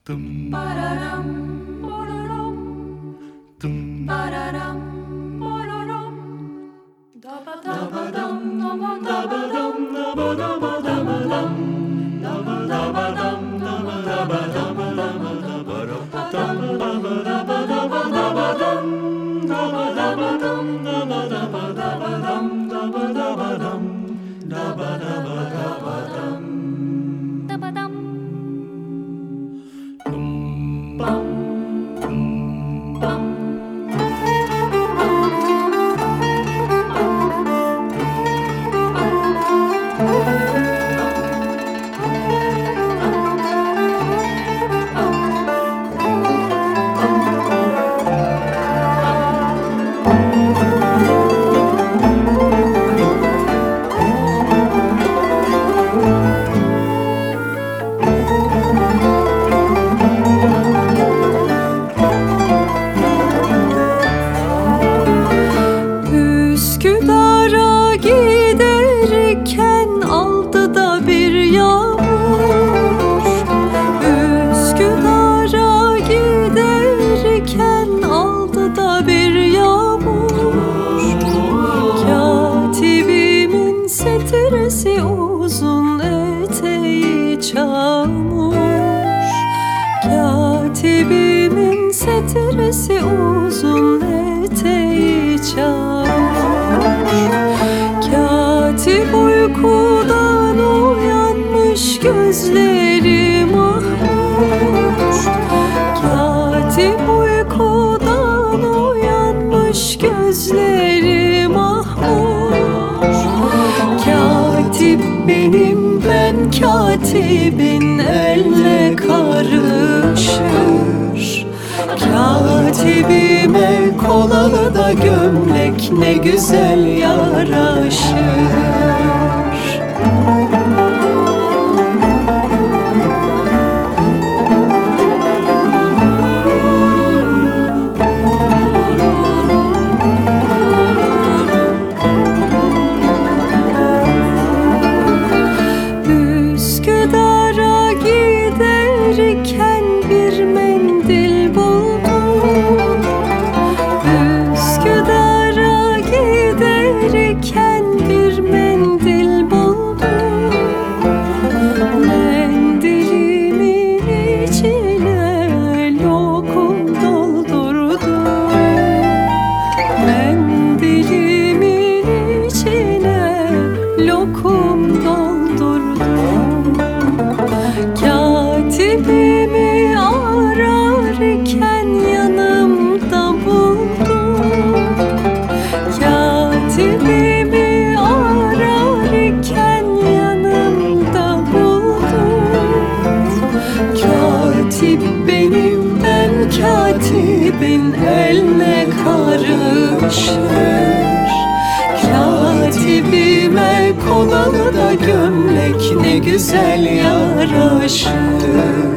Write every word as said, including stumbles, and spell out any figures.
Dum bararam, bararam, dum bararam, bararam, da ba da ba dum, da ba da ba dum, da ba da ba da ba dum, da ba da ba dum, da ba da ba da ba dum, da ba da ba dum, da ba da ba da ba da ba dum, da ba da ba dum, da ba da ba da ba dum, da ba da ba dum, da ba da ba da ba dum, da ba dum. Bum, bum, bum. Üsküdar'a giderken aldı da bir yağmur. Üsküdar'a giderken aldı da bir yağmur. Katibimin setresi uzun, eteği çamur. Katibimin setresi uzun, eteği çamur. Katip uykudan uyanmış, gözleri mahmur. Katip uykudan uyanmış, gözleri mahmur. Katip benim, ben katibin, elle karışır. Katibime kolalı da gömlek ne güzel yaraşır. Üsküdar'a giderken bir mendil buldum. Üsküdar'a giderken bir mendil buldum. Mendilimin içine lokum doldurdum. Mendilimin içine lokum doldurdum. Katibimi ararken yanımda buldum. Katibimi ararken yanımda buldum. Katip benim, ben katibin, elle karışır. Katibime kolalı da gömlek ne güzel yaraşır.